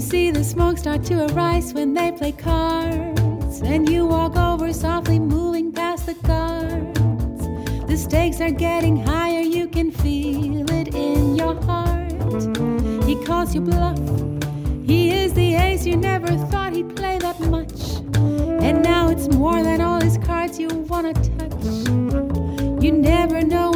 see the smoke start to arise when they play cards, and you walk over softly, moving past the guards. The stakes are getting higher, you can feel it in your heart. He calls you bluff, he is the ace, you never thought he'd play that much. And now it's more than all his cards you wanna touch. You never know